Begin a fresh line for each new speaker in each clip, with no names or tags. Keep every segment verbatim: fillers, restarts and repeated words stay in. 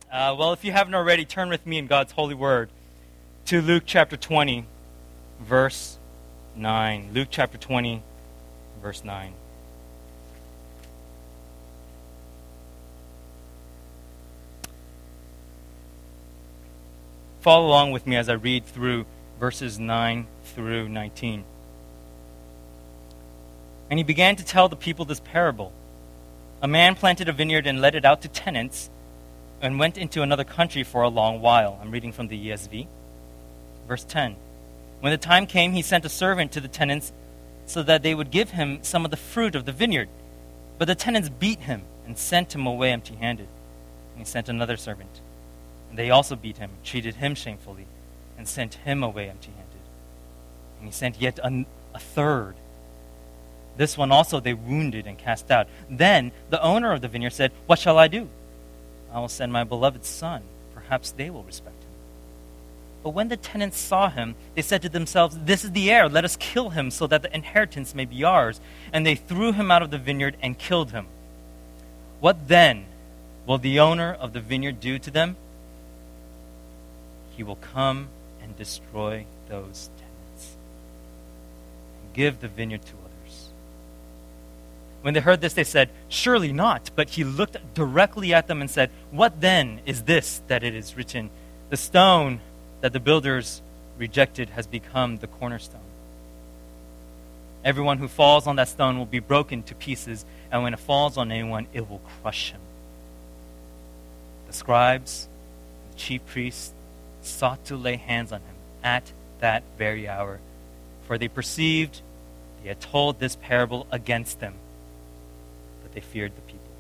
Uh, well, if you haven't already, turn with me in God's holy word to Luke chapter twenty, verse nine. Luke chapter twenty, verse nine. Follow along with me as I read through verses nine through nineteen. And he began to tell the people this parable. A man planted a vineyard and let it out to tenants and went into another country for a long while. I'm reading from the E S V. Verse ten. When the time came, he sent a servant to the tenants so that they would give him some of the fruit of the vineyard. But the tenants beat him and sent him away empty-handed. And he sent another servant. And they also beat him, treated him shamefully, and sent him away empty-handed. And he sent yet a, a third. This one also they wounded and cast out. Then the owner of the vineyard said, "What shall I do? I will send my beloved son. Perhaps they will respect him." But when the tenants saw him, they said to themselves, "This is the heir. Let us kill him so that the inheritance may be ours." And they threw him out of the vineyard and killed him. What then will the owner of the vineyard do to them? He will come and destroy those tenants and give the vineyard to others. When they heard this, they said, "Surely not." But he looked directly at them and said, "What then is this that it is written? The stone that the builders rejected has become the cornerstone. Everyone who falls on that stone will be broken to pieces, and when it falls on anyone, it will crush him." The scribes, the chief priests, sought to lay hands on him at that very hour, for they perceived he had told this parable against them, but they feared the people.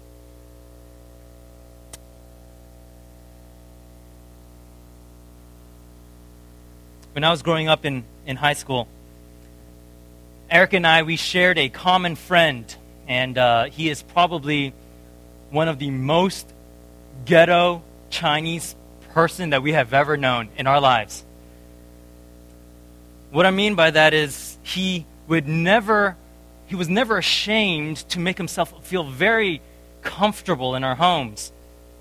When I was growing up in, in high school, Eric and I, we shared a common friend, and uh, he is probably one of the most ghetto Chinese person that we have ever known in our lives. What I mean by that is he would never, he was never ashamed to make himself feel very comfortable in our homes.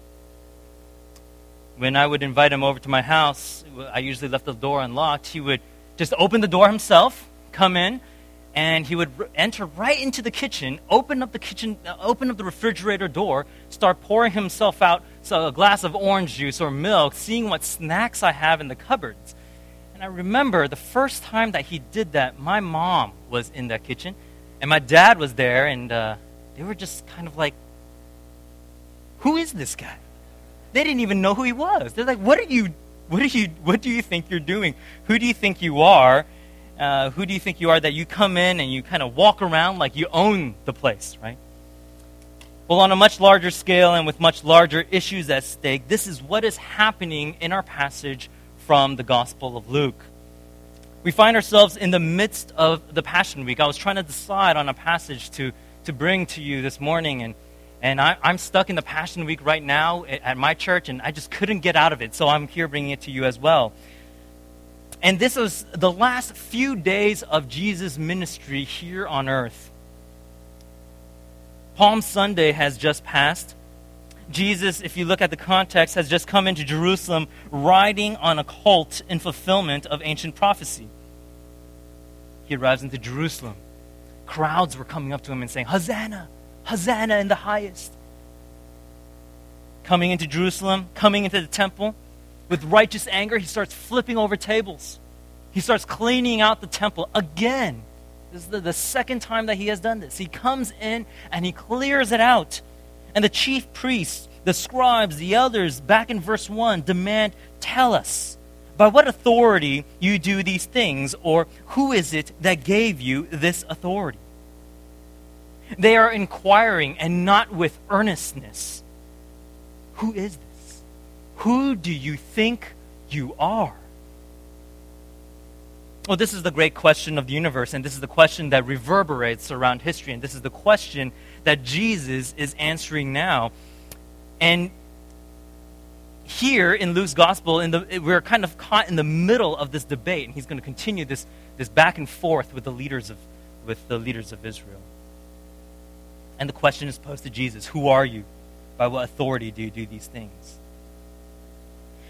When I would invite him over to my house, I usually left the door unlocked. He would just open the door himself, come in, and he would enter right into the kitchen, open up the kitchen, uh, open up the refrigerator door, start pouring himself out so a glass of orange juice or milk, seeing what snacks I have in the cupboards. And I remember the first time that he did that, my mom was in that kitchen, and my dad was there, and uh, they were just kind of like, "Who is this guy?" They didn't even know who he was. They're like, "What are you? What are you? What do you think you're doing? Who do you think you are? Uh, who do you think you are that you come in and you kind of walk around like you own the place, right?" Well, on a much larger scale and with much larger issues at stake, this is what is happening in our passage from the Gospel of Luke. We find ourselves in the midst of the Passion Week. I was trying to decide on a passage to, to bring to you this morning, and, and I, I'm stuck in the Passion Week right now at, at my church, and I just couldn't get out of it, so I'm here bringing it to you as well. And this was the last few days of Jesus' ministry here on earth. Palm Sunday has just passed. Jesus, if you look at the context, has just come into Jerusalem riding on a colt in fulfillment of ancient prophecy. He arrives into Jerusalem. Crowds were coming up to him and saying, "Hosanna! Hosanna in the highest!" Coming into Jerusalem, coming into the temple, with righteous anger, he starts flipping over tables. He starts cleaning out the temple again. This is the, the second time that he has done this. He comes in and he clears it out. And the chief priests, the scribes, the elders, back in verse one, demand, "Tell us, by what authority you do these things, or who is it that gave you this authority?" They are inquiring, and not with earnestness. Who is this? Who do you think you are? Well, this is the great question of the universe, and this is the question that reverberates around history, and this is the question that Jesus is answering now. And here in Luke's gospel, in the, we're kind of caught in the middle of this debate, and he's going to continue this, this back and forth with the leaders of with the leaders of Israel. And the question is posed to Jesus: who are you? By what authority do you do these things?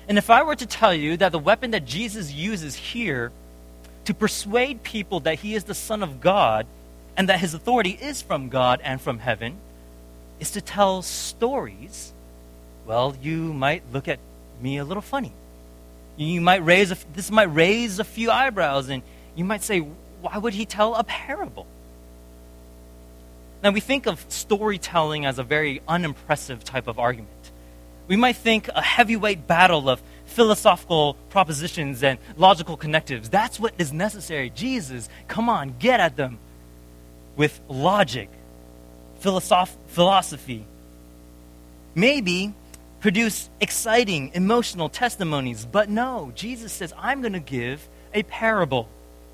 And if I were to tell you that the weapon that Jesus uses here to persuade people that he is the Son of God and that his authority is from God and from heaven is to tell stories, well, you might look at me a little funny. You might raise a, this might raise a few eyebrows, and you might say, why would he tell a parable? Now, we think of storytelling as a very unimpressive type of argument. We might think a heavyweight battle of philosophical propositions and logical connectives. That's what is necessary. Jesus, come on, get at them with logic, philosoph- philosophy. Maybe produce exciting, emotional testimonies. But no, Jesus says, I'm going to give a parable.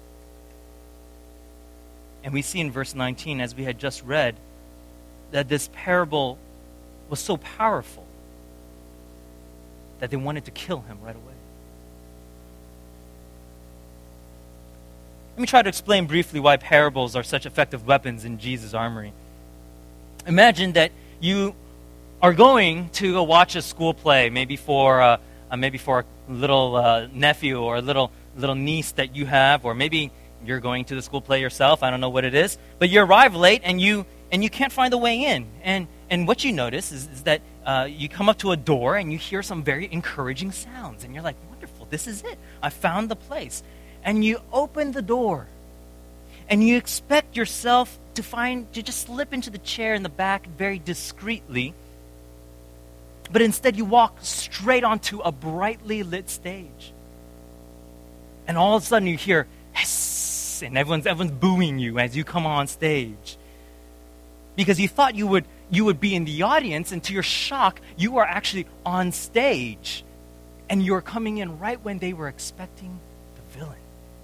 And we see in verse nineteen, as we had just read, that this parable was so powerful that they wanted to kill him right away. Let me try to explain briefly why parables are such effective weapons in Jesus' armory. Imagine that you are going to go watch a school play, maybe for uh, uh, maybe for a little uh, nephew or a little little niece that you have, or maybe you're going to the school play yourself. I don't know what it is, but you arrive late and you and you can't find the way in. And and what you notice is, is that uh, you come up to a door and you hear some very encouraging sounds, and you're like, wonderful, this is it. I found the place. And you open the door, and you expect yourself to find to just slip into the chair in the back very discreetly. But instead you walk straight onto a brightly lit stage. And all of a sudden you hear, hiss, and everyone's, everyone's booing you as you come on stage. Because you thought you would, you would be in the audience, and to your shock, you are actually on stage. And you're coming in right when they were expecting the villain.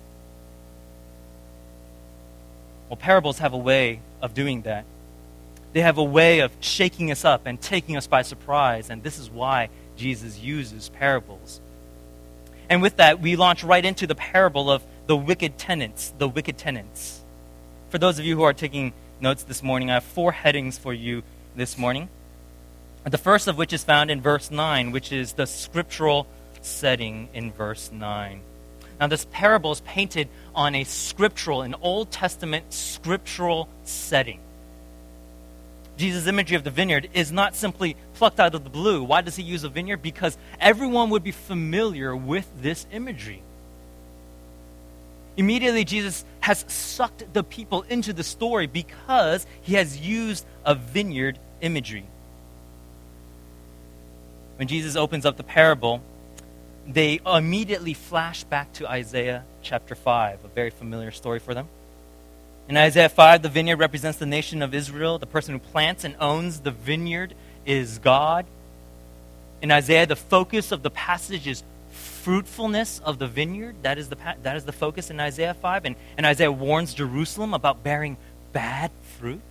Well, parables have a way of doing that. They have a way of shaking us up and taking us by surprise, and this is why Jesus uses parables. And with that, we launch right into the parable of the wicked tenants, the wicked tenants. For those of you who are taking notes this morning, I have four headings for you this morning. The first of which is found in verse nine, which is the scriptural setting in verse nine. Now, this parable is painted on a scriptural, an Old Testament scriptural setting. Jesus' imagery of the vineyard is not simply plucked out of the blue. Why does he use a vineyard? Because everyone would be familiar with this imagery. Immediately, Jesus has sucked the people into the story because he has used a vineyard imagery. When Jesus opens up the parable, they immediately flash back to Isaiah chapter five, a very familiar story for them. In Isaiah five, the vineyard represents the nation of Israel. The person who plants and owns the vineyard is God. In Isaiah, the focus of the passage is fruitfulness of the vineyard. That is the that is the focus in Isaiah five. And, and Isaiah warns Jerusalem about bearing bad fruit.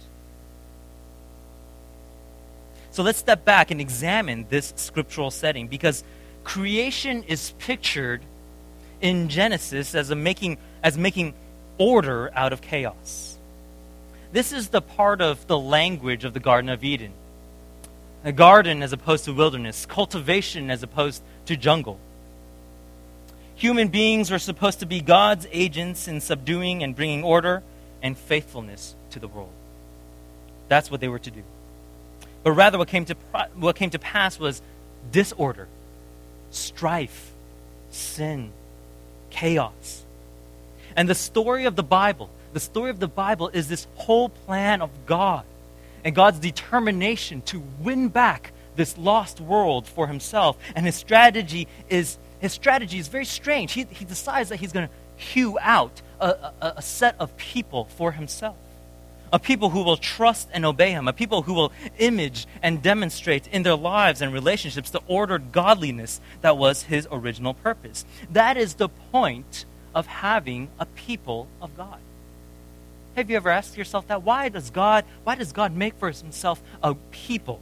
So let's step back and examine this scriptural setting, because creation is pictured in Genesis as a making as making order out of chaos. This is the part of the language of the Garden of Eden. A garden as opposed to wilderness, cultivation as opposed to jungle. Human beings were supposed to be God's agents in subduing and bringing order and faithfulness to the world. That's what they were to do. But rather what came to what came to pass was disorder, strife, sin, chaos. And the story of the Bible, the story of the Bible is this whole plan of God and God's determination to win back this lost world for himself. And his strategy is his strategy is very strange. He, he decides that he's going to hew out a, a, a set of people for himself. A people who will trust and obey him. A people who will image and demonstrate in their lives and relationships the ordered godliness that was his original purpose. That is the point of having a people of God. Have you ever asked yourself that? Why does God, why does God make for himself a people?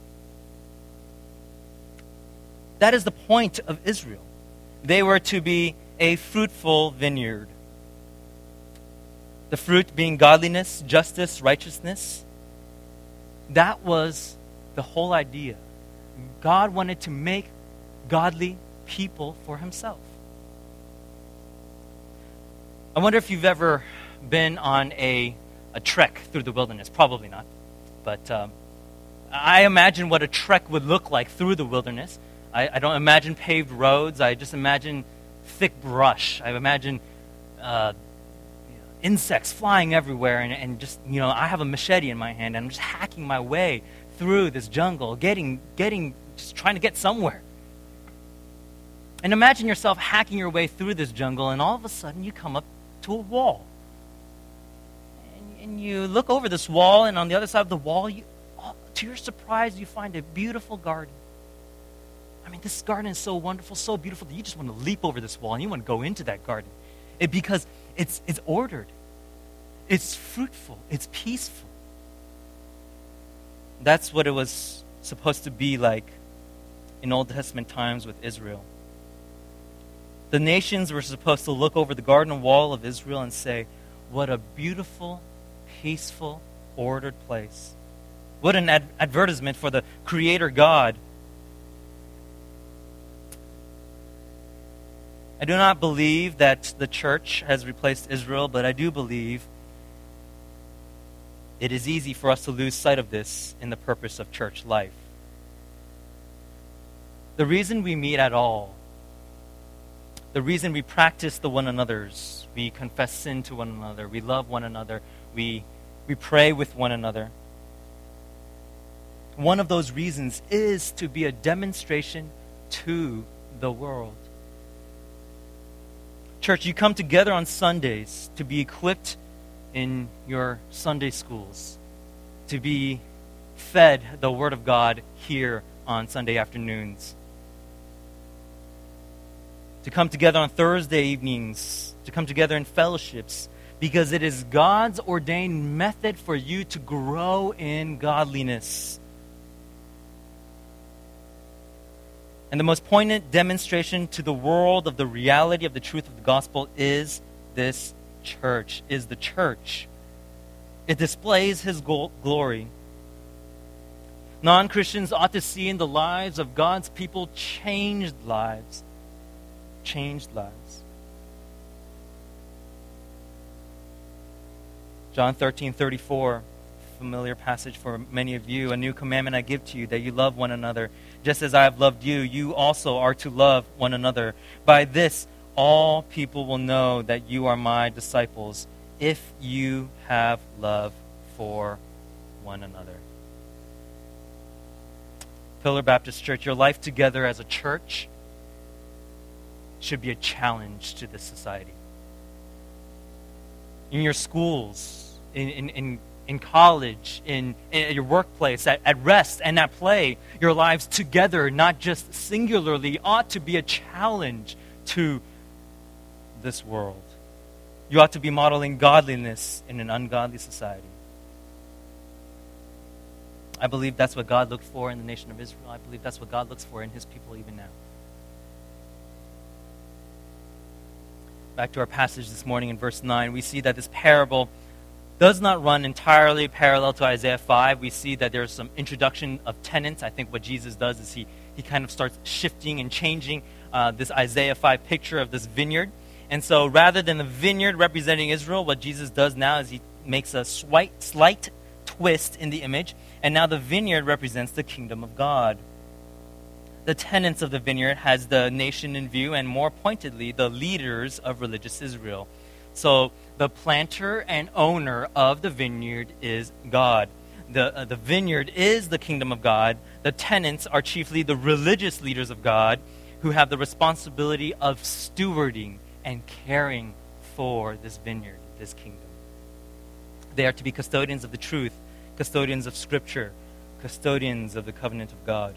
That is the point of Israel. They were to be a fruitful vineyard. The fruit being godliness, justice, righteousness. That was the whole idea. God wanted to make godly people for himself. I wonder if you've ever been on a, a trek through the wilderness. Probably not. But um, I imagine what a trek would look like through the wilderness. I, I don't imagine paved roads. I just imagine thick brush. I imagine uh, insects flying everywhere. And, and just, you know, I have a machete in my hand, and I'm just hacking my way through this jungle, getting, getting, just trying to get somewhere. And imagine yourself hacking your way through this jungle, and all of a sudden you come up to a wall. And, and you look over this wall, and on the other side of the wall, you, oh, to your surprise, you find a beautiful garden. I mean, this garden is so wonderful, so beautiful, that you just want to leap over this wall, and you want to go into that garden. It, because it's, it's ordered. It's fruitful. It's peaceful. That's what it was supposed to be like in Old Testament times with Israel. The nations were supposed to look over the garden wall of Israel and say, what a beautiful, peaceful, ordered place. What an ad- advertisement for the Creator God. I do not believe that the church has replaced Israel, but I do believe it is easy for us to lose sight of this in the purpose of church life. The reason we meet at all, the reason we practice the one another's, we confess sin to one another, we love one another, we, we pray with one another, one of those reasons is to be a demonstration to the world. Church, you come together on Sundays to be equipped in your Sunday schools, to be fed the Word of God here on Sunday afternoons, to come together on Thursday evenings, to come together in fellowships, because it is God's ordained method for you to grow in godliness. And the most poignant demonstration to the world of the reality of the truth of the gospel is this church, is the church. It displays His glory. Non-Christians ought to see in the lives of God's people changed lives. Changed lives. John thirteen thirty-four, familiar passage for many of you. A new commandment I give to you, that you love one another. Just as I have loved you, you also are to love one another. By this, all people will know that you are my disciples, if you have love for one another. Pillar Baptist Church, your life together as a church should be a challenge to this society. In your schools, in, in, in, in college, in, in your workplace, at, at rest and at play, your lives together, not just singularly, ought to be a challenge to this world. You ought to be modeling godliness in an ungodly society. I believe that's what God looked for in the nation of Israel. I believe that's what God looks for in His people even now. Back to our passage this morning in verse nine, we see that this parable does not run entirely parallel to Isaiah five. We see that there's some introduction of tenants. I think what Jesus does is he, he kind of starts shifting and changing uh, this Isaiah five picture of this vineyard. And so rather than the vineyard representing Israel, what Jesus does now is He makes a slight, slight twist in the image. And now the vineyard represents the kingdom of God. The tenants of the vineyard has the nation in view, and more pointedly, the leaders of religious Israel. So the planter and owner of the vineyard is God. The, uh, the vineyard is the kingdom of God. The tenants are chiefly the religious leaders of God who have the responsibility of stewarding and caring for this vineyard, this kingdom. They are to be custodians of the truth, custodians of Scripture, custodians of the covenant of God.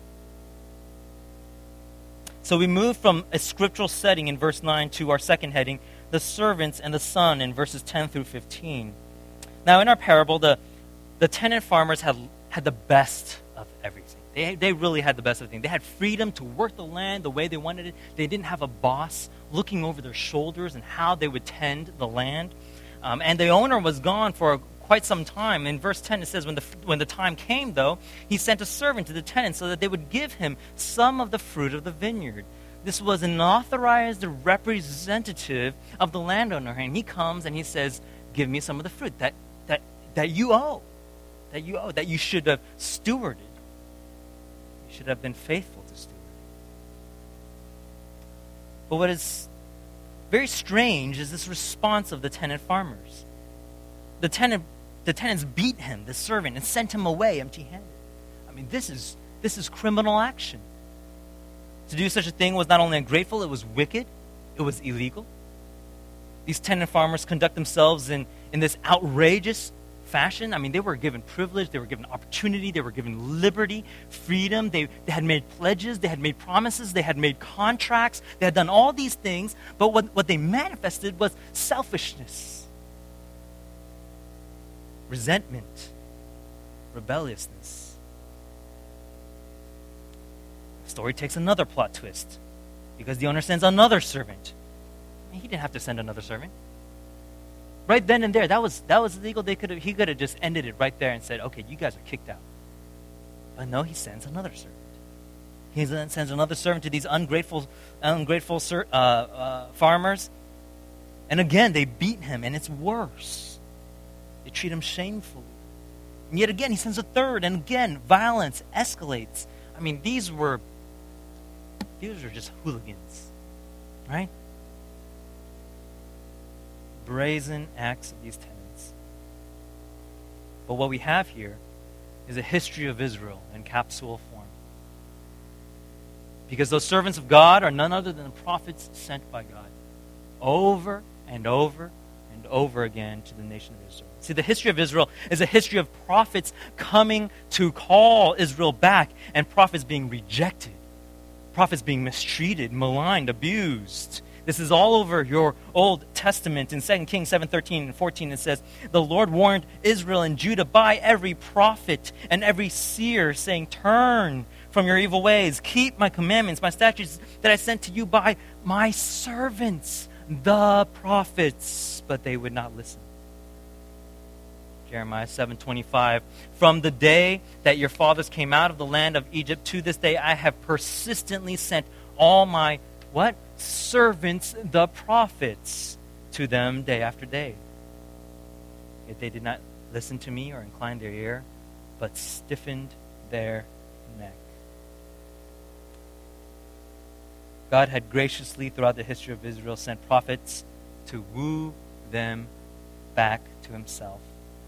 So we move from a scriptural setting in verse nine to our second heading, the servants and the son, in verses ten through fifteen. Now in our parable, the, the tenant farmers had, had the best of everything. They, they really had the best of everything. They had freedom to work the land the way they wanted it. They didn't have a boss looking over their shoulders and how they would tend the land. Um, and the owner was gone for quite some time. In verse ten, it says, when the, when the time came, though, he sent a servant to the tenant so that they would give him some of the fruit of the vineyard. This was an authorized representative of the landowner. And he comes and he says, give me some of the fruit that, that, that you owe, that you owe, that you should have stewarded. You should have been faithful to steward. But what is very strange is this response of the tenant farmers. The tenant, the tenants beat him, the servant, and sent him away empty-handed. I mean, this is this is criminal action. To do such a thing was not only ungrateful, it was wicked, it was illegal. These tenant farmers conduct themselves in, in this outrageous fashion. I mean, they were given privilege, they were given opportunity, they were given liberty, freedom. They, they had made pledges, they had made promises, they had made contracts, they had done all these things, but what, what they manifested was selfishness, resentment, rebelliousness. The story takes another plot twist because the owner sends another servant. He didn't have to send another servant. Right then and there, that was that was illegal. They could have he could have just ended it right there and said, "Okay, you guys are kicked out." But no, he sends another servant. He then sends another servant to these ungrateful, ungrateful ser- uh, uh, farmers, and again they beat him, and it's worse. They treat him shamefully, and yet again he sends a third, and again violence escalates. I mean, these were these were just hooligans, right? Brazen acts of these tenants. But what we have here is a history of Israel in capsule form. Because those servants of God are none other than the prophets sent by God over and over and over again to the nation of Israel. See, the history of Israel is a history of prophets coming to call Israel back and prophets being rejected, prophets being mistreated, maligned, abused. This is all over your Old Testament. In Second Kings seven thirteen and fourteen, it says, "The Lord warned Israel and Judah by every prophet and every seer, saying, 'Turn from your evil ways. Keep my commandments, my statutes that I sent to you by my servants, the prophets.' But they would not listen." Jeremiah seven twenty-five, "From the day that your fathers came out of the land of Egypt to this day, I have persistently sent all my," what? "servants, the prophets, to them day after day. Yet they did not listen to me or incline their ear, but stiffened their neck." God had graciously, throughout the history of Israel, sent prophets to woo them back to himself.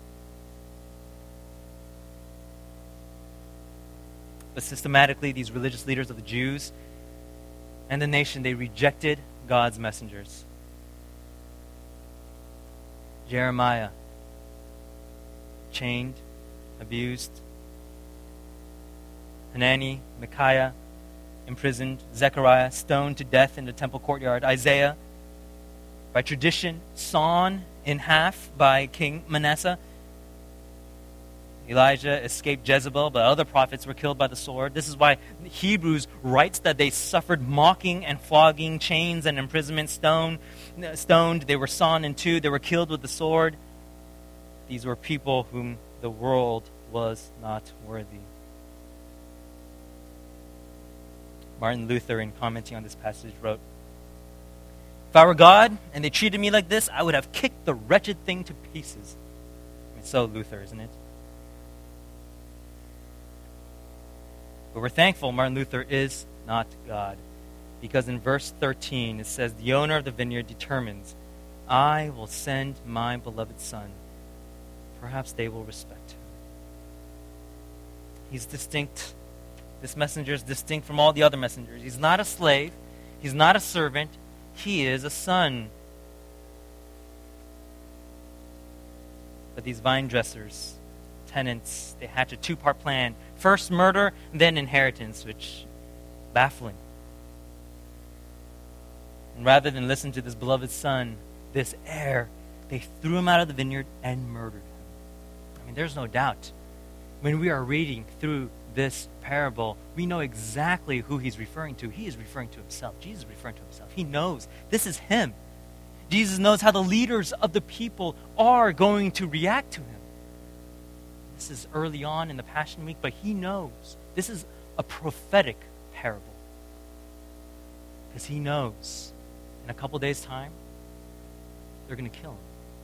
But systematically, these religious leaders of the Jews and the nation, they rejected God's messengers. Jeremiah, chained, abused. Hanani, Micaiah, imprisoned. Zechariah, stoned to death in the temple courtyard. Isaiah, by tradition, sawn in half by King Manasseh. Elijah escaped Jezebel, but other prophets were killed by the sword. This is why Hebrews writes that they suffered mocking and flogging, chains and imprisonment, stone, stoned. They were sawn in two. They were killed with the sword. These were people whom the world was not worthy. Martin Luther, in commenting on this passage, wrote, "If I were God and they treated me like this, I would have kicked the wretched thing to pieces." I mean, so Luther, isn't it? But we're thankful Martin Luther is not God, because in verse thirteen it says, "The owner of the vineyard determines, 'I will send my beloved son. Perhaps they will respect him.'" He's distinct. This messenger is distinct from all the other messengers. He's not a slave. He's not a servant. He is a son. But these vine dressers, tenants, they hatch a two-part plan. First murder, then inheritance, which baffling. And rather than listen to this beloved son, this heir, they threw him out of the vineyard and murdered him. I mean, there's no doubt. When we are reading through this parable, we know exactly who he's referring to. He is referring to himself. Jesus is referring to himself. He knows this is him. Jesus knows how the leaders of the people are going to react to him. This is early on in the Passion Week, but he knows. This is a prophetic parable. Because he knows in a couple days' time, they're going to kill him.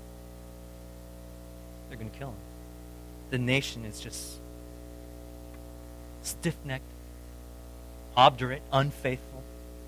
They're going to kill him. The nation is just stiff-necked, obdurate, unfaithful.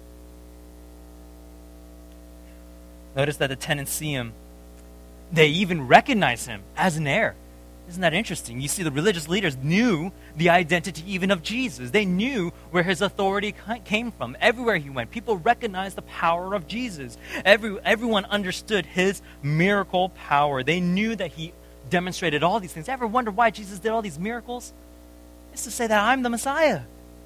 Notice that the tenants see him. They even recognize him as an heir. Isn't that interesting? You see, the religious leaders knew the identity even of Jesus. They knew where his authority came from. Everywhere he went, people recognized the power of Jesus. Every, everyone understood his miracle power. They knew that he demonstrated all these things. Ever wonder why Jesus did all these miracles? It's to say that I'm the Messiah.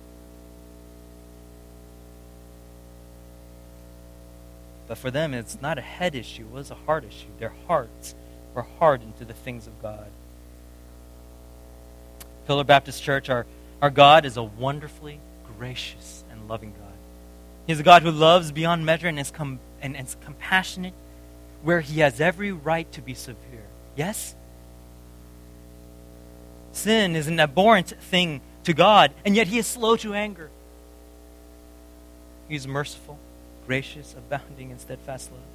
But for them, it's not a head issue. It was a heart issue. Their hearts were hardened to the things of God. Pillar Baptist Church, our, our God is a wonderfully gracious and loving God. He's a God who loves beyond measure and is, com- and is compassionate where he has every right to be severe. Yes? Sin is an abhorrent thing to God, and yet he is slow to anger. He's merciful, gracious, abounding in steadfast love.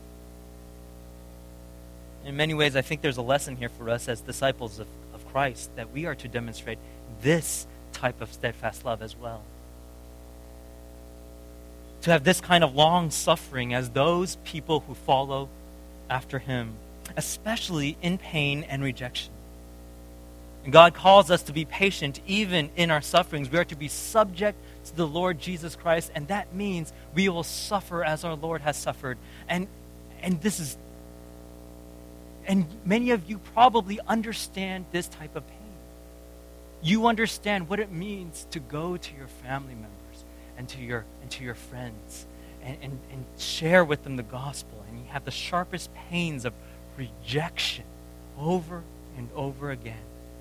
In many ways, I think there's a lesson here for us as disciples of, of Christ, that we are to demonstrate this type of steadfast love as well. To have this kind of long suffering as those people who follow after him, especially in pain and rejection. And God calls us to be patient even in our sufferings. We are to be subject to the Lord Jesus Christ, and that means we will suffer as our Lord has suffered. And and this is and many of you probably understand this type of pain. You understand what it means to go to your family members and to your and to your friends and, and, and share with them the gospel, and you have the sharpest pains of rejection over and over again.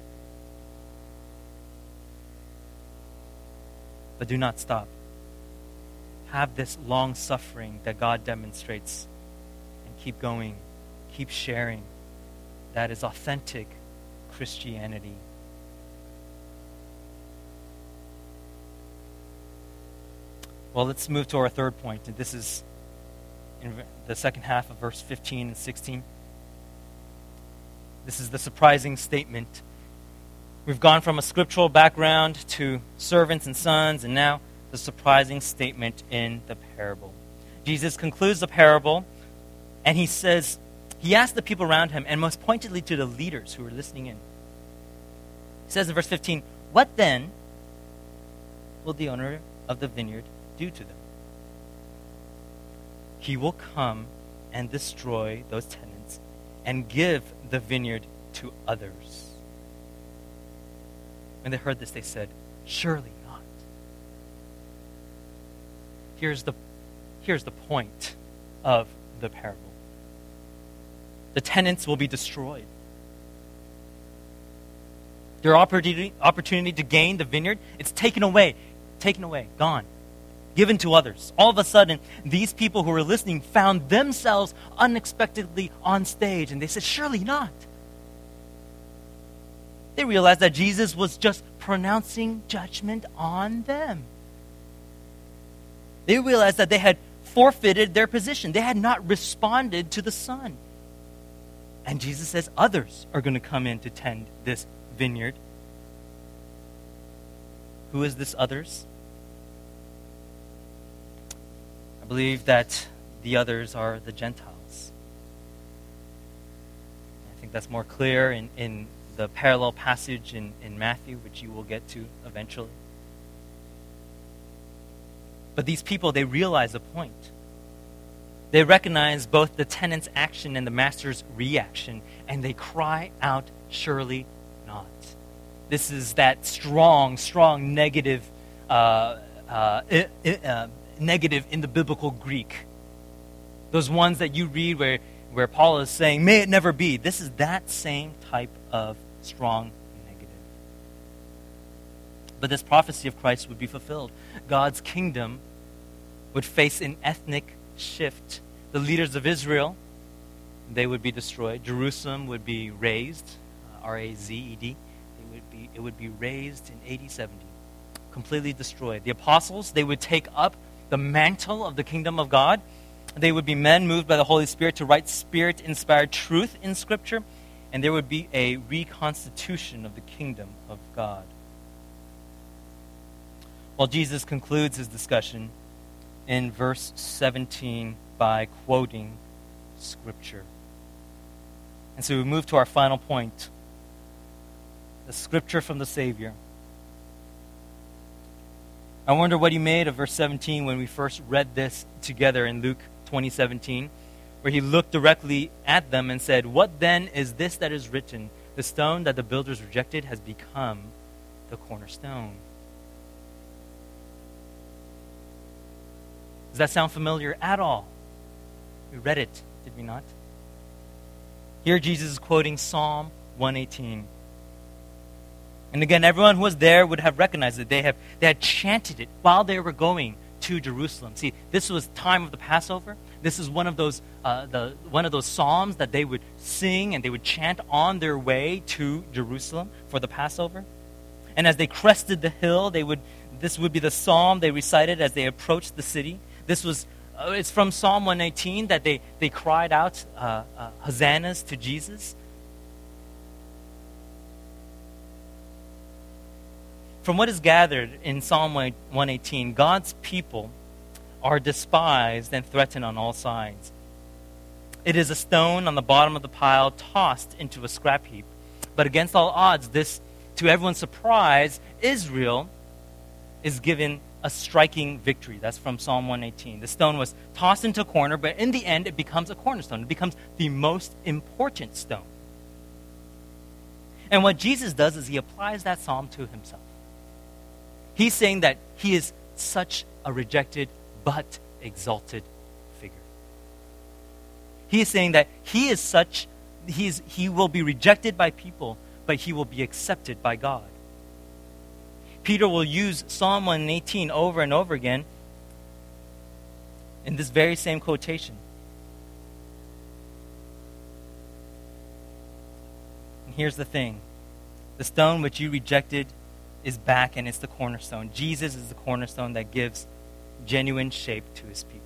But do not stop. Have this long suffering that God demonstrates, and keep going, keep sharing. That is authentic Christianity. Well, let's move to our third point, and this is in the second half of verse fifteen and sixteen. This is the surprising statement. We've gone from a scriptural background to servants and sons, and now the surprising statement in the parable. Jesus concludes the parable, and he says, he asks the people around him, and most pointedly to the leaders who are listening in. He says in verse fifteen, "What then will the owner of the vineyard do to them? He will come and destroy those tenants and give the vineyard to others." When they heard this, they said, "Surely not." Here's the, here's the point of the parable. The tenants will be destroyed. Their opportunity, opportunity to gain the vineyard, it's taken away, taken away, gone, given to others. All of a sudden, these people who were listening found themselves unexpectedly on stage, and they said, "Surely not." They realized that Jesus was just pronouncing judgment on them. They realized that they had forfeited their position. They had not responded to the Son. And Jesus says others are going to come in to tend this vineyard. Who is this others? I believe that the others are the Gentiles. I think that's more clear in, in the parallel passage in, in Matthew, which you will get to eventually. But these people, they realize the point. They recognize both the tenant's action and the master's reaction, and they cry out, "Surely not." This is that strong, strong negative, uh, uh, uh, negative in the biblical Greek. Those ones that you read where, where Paul is saying, "May it never be." This is that same type of strong negative. But this prophecy of Christ would be fulfilled. God's kingdom would face an ethnic shift. The leaders of Israel, they would be destroyed. Jerusalem would be razed, uh, R A Z E D. It would be, it would be razed in A D seventy, completely destroyed. The apostles, they would take up the mantle of the kingdom of God. They would be men moved by the Holy Spirit to write Spirit-inspired truth in Scripture, and there would be a reconstitution of the kingdom of God. Well, Jesus concludes his discussion in verse seventeen by quoting Scripture. And so we move to our final point, the Scripture from the Savior. I wonder what he made of verse seventeen when we first read this together in Luke twenty seventeen, where he looked directly at them and said, "What then is this that is written? The stone that the builders rejected has become the cornerstone." Does that sound familiar at all? We read it, did we not? Here Jesus is quoting Psalm one eighteen. And again, everyone who was there would have recognized it. They have they had chanted it while they were going to Jerusalem. See, this was time of the Passover. This is one of those uh, the one of those psalms that they would sing and they would chant on their way to Jerusalem for the Passover. And as they crested the hill, they would this would be the psalm they recited as they approached the city. This was uh, it's from Psalm one eighteen that they they cried out uh, uh, hosannas to Jesus. From what is gathered in Psalm one eighteen, God's people are despised and threatened on all sides. It is a stone on the bottom of the pile tossed into a scrap heap. But against all odds, this, to everyone's surprise, Israel is given a striking victory. That's from Psalm one eighteen. The stone was tossed into a corner, but in the end it becomes a cornerstone. It becomes the most important stone. And what Jesus does is he applies that psalm to himself. He's saying that he is such a rejected but exalted figure. He is saying that he is such, he, is, he will be rejected by people, but he will be accepted by God. Peter will use Psalm one eighteen over and over again in this very same quotation. And here's the thing. The stone which you rejected is back, and it's the cornerstone. Jesus is the cornerstone that gives genuine shape to his people.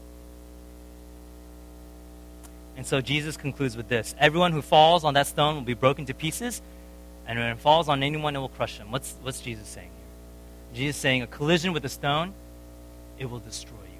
And so Jesus concludes with this. Everyone who falls on that stone will be broken to pieces, and when it falls on anyone, it will crush them. What's, what's Jesus saying here? Jesus is saying a collision with a stone, it will destroy you.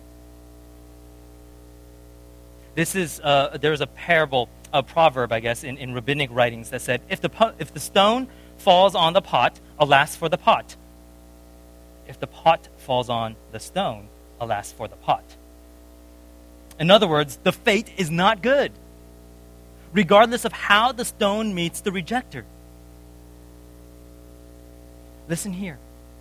This is, uh, there was a parable, a proverb, I guess, in, in rabbinic writings that said, if the, if the stone falls on the pot, alas for the pot. If the pot falls on the stone, alas for the pot. In other words, the fate is not good, regardless of how the stone meets the rejecter. Listen here.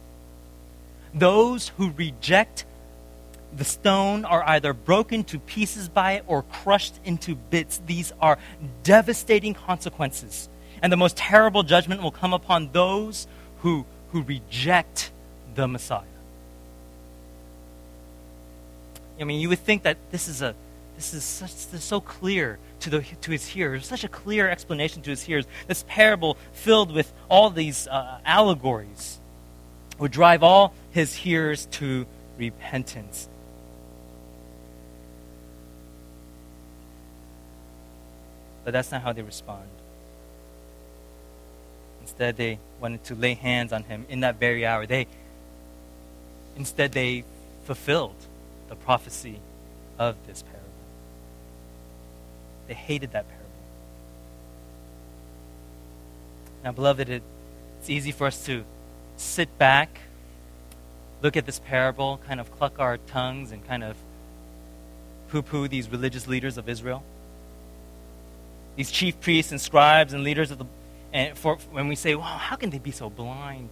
Those who reject the stone are either broken to pieces by it or crushed into bits. These are devastating consequences. And the most terrible judgment will come upon those who, who reject the Messiah. I mean, you would think that this is a this is such this is so clear to the to his hearers, such a clear explanation to his hearers. This parable filled with all these uh, allegories would drive all his hearers to repentance. But that's not how they respond. Instead, they wanted to lay hands on him in that very hour. They, instead, they fulfilled the prophecy of this parable. They hated that parable. Now, beloved, it, it's easy for us to sit back, look at this parable, kind of cluck our tongues, and kind of poo-poo these religious leaders of Israel. These chief priests and scribes and leaders of the And for when we say, wow, how can they be so blind?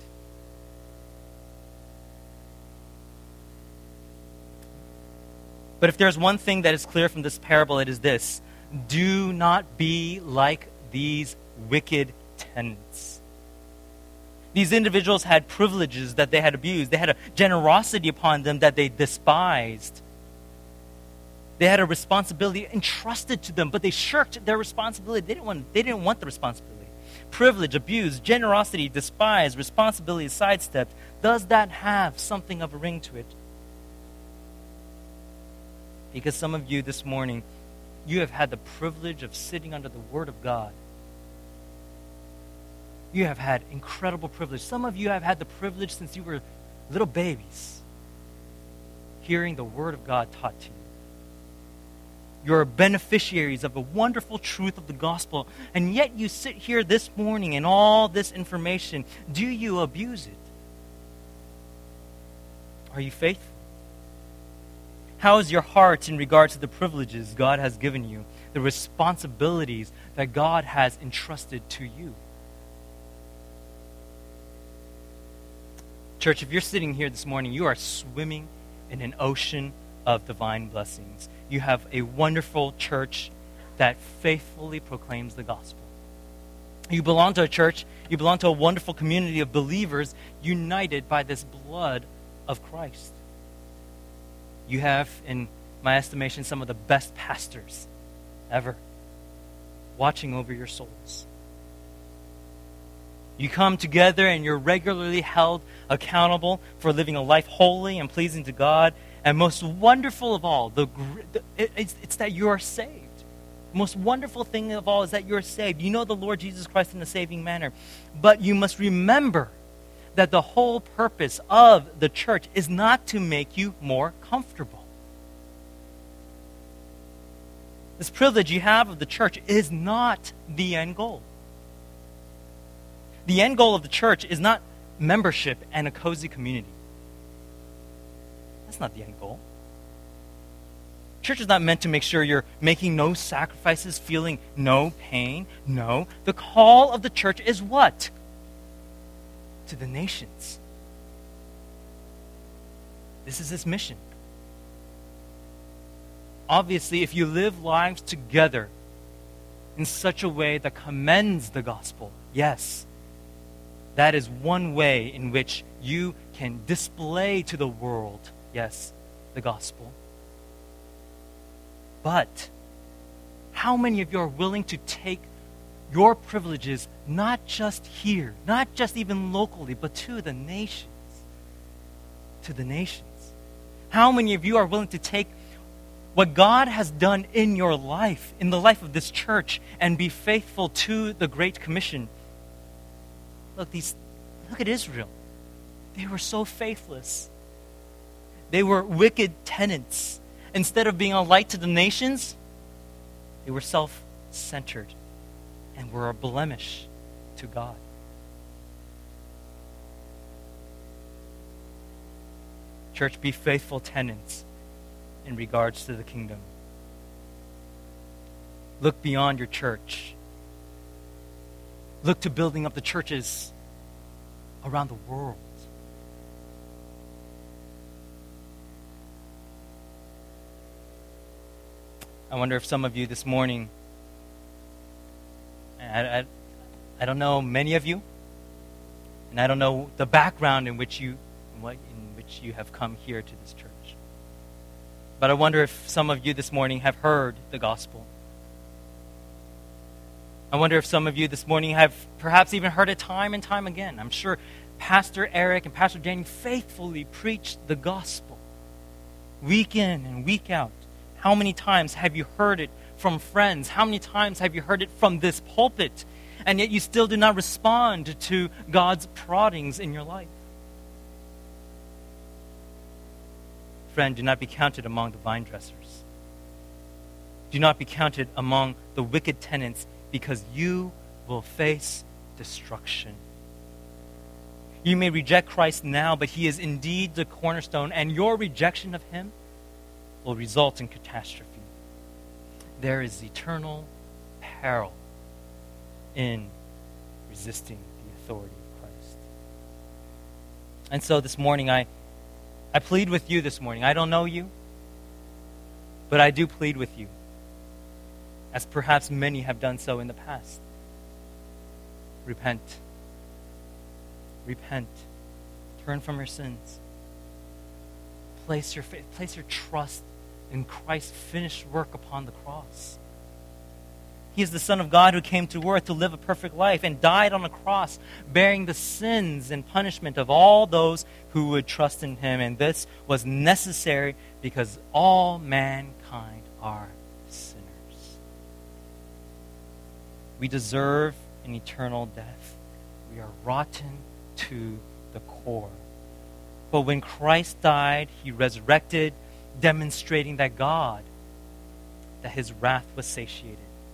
But if there's one thing that is clear from this parable, it is this. Do not be like these wicked tenants. These individuals had privileges that they had abused. They had a generosity upon them that they despised. They had a responsibility entrusted to them, but they shirked their responsibility. They didn't want, they didn't want the responsibility. Privilege, abuse, generosity, despised, responsibility sidestepped. Does that have something of a ring to it? Because some of you this morning, you have had the privilege of sitting under the Word of God. You have had incredible privilege. Some of you have had the privilege since you were little babies, hearing the Word of God taught to you. You're beneficiaries of the wonderful truth of the gospel, and yet you sit here this morning and all this information. Do you abuse it? Are you faithful? How is your heart in regards to the privileges God has given you, the responsibilities that God has entrusted to you? Church, if you're sitting here this morning, you are swimming in an ocean of divine blessings. You have a wonderful church that faithfully proclaims the gospel. You belong to a church, you belong to a wonderful community of believers united by this blood of Christ. You have, in my estimation, some of the best pastors ever watching over your souls. You come together and you're regularly held accountable for living a life holy and pleasing to God. And most wonderful of all, the, the it's, it's that you are saved. The most wonderful thing of all is that you're saved. You know the Lord Jesus Christ in a saving manner. But you must remember that the whole purpose of the church is not to make you more comfortable. This privilege you have of the church is not the end goal. The end goal of the church is not membership and a cozy community. That's not the end goal. Church is not meant to make sure you're making no sacrifices, feeling no pain. No. The call of the church is what? To the nations. This is its mission. Obviously, if you live lives together in such a way that commends the gospel, yes, that is one way in which you can display to the world, yes, the gospel. But how many of you are willing to take your privileges not just here, not just even locally, but to the nations? To the nations. How many of you are willing to take what God has done in your life, in the life of this church, and be faithful to the Great Commission? Look, these, look at Israel. They were so faithless. They were wicked tenants. Instead of being a light to the nations, they were self-centered and were a blemish to God. Church, be faithful tenants in regards to the kingdom. Look beyond your church. Look to building up the churches around the world. I wonder if some of you this morning, I, I, I don't know many of you, and I don't know the background in which you, in what, in which you have come here to this church. But I wonder if some of you this morning have heard the gospel. I wonder if some of you this morning have perhaps even heard it time and time again. I'm sure Pastor Eric and Pastor Danny faithfully preached the gospel week in and week out. How many times have you heard it from friends? How many times have you heard it from this pulpit? And yet you still do not respond to God's proddings in your life. Friend, do not be counted among the vine dressers. Do not be counted among the wicked tenants, because you will face destruction. You may reject Christ now, but he is indeed the cornerstone, and your rejection of him will result in catastrophe. There is eternal peril in resisting the authority of Christ. And so this morning, I, I plead with you this morning. I don't know you, but I do plead with you, as perhaps many have done so in the past. Repent. Repent. Turn from your sins. Place your faith, place your trust in Christ's finished work upon the cross. He is the Son of God who came to earth to live a perfect life and died on a cross, bearing the sins and punishment of all those who would trust in him. And this was necessary because all mankind are sinners. We deserve an eternal death. We are rotten to the core. But when Christ died, he resurrected, demonstrating that God, that his wrath was satiated.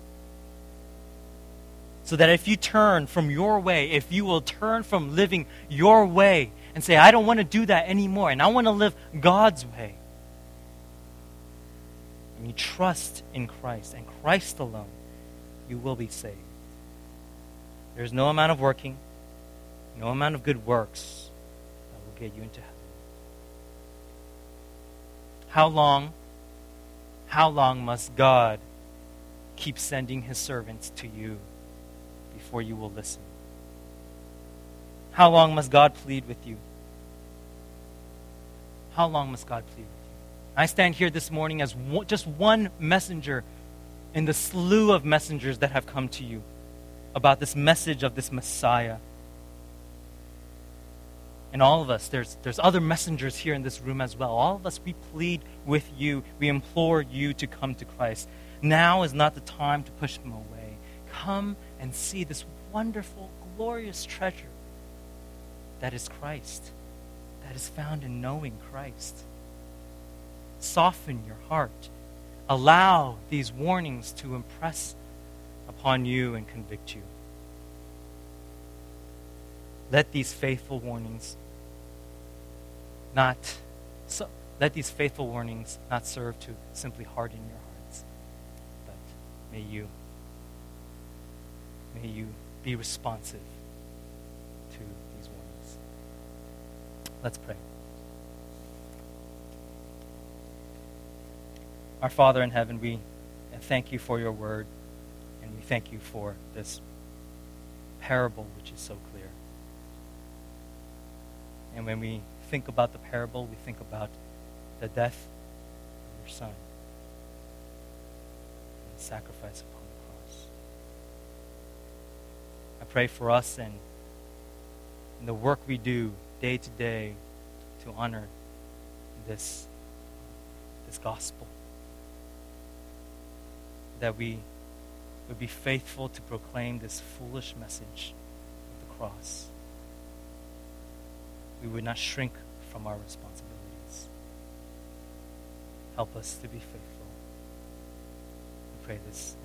So that if you turn from your way, if you will turn from living your way and say, I don't want to do that anymore, and I want to live God's way, and you trust in Christ and Christ alone, you will be saved. There's no amount of working, no amount of good works that will get you into heaven. How long, how long must God keep sending his servants to you before you will listen? How long must God plead with you? How long must God plead with you? I stand here this morning as one, just one messenger in the slew of messengers that have come to you about this message of this Messiah. And all of us, there's, there's other messengers here in this room as well. All of us, we plead with you. We implore you to come to Christ. Now is not the time to push him away. Come and see this wonderful, glorious treasure that is Christ, that is found in knowing Christ. Soften your heart. Allow these warnings to impress upon you and convict you. Let these faithful warnings not so, let these faithful warnings not serve to simply harden your hearts, but may you may you be responsive to these warnings. Let's pray. Our Father in heaven, we thank you for your word, and we thank you for this parable which is so clear. And when we think about the parable, we think about the death of your Son and the sacrifice upon the cross. I pray for us and in the work we do day to day to honor this, this gospel, that we would be faithful to proclaim this foolish message of the cross. We would not shrink from our responsibilities. Help us to be faithful. We pray this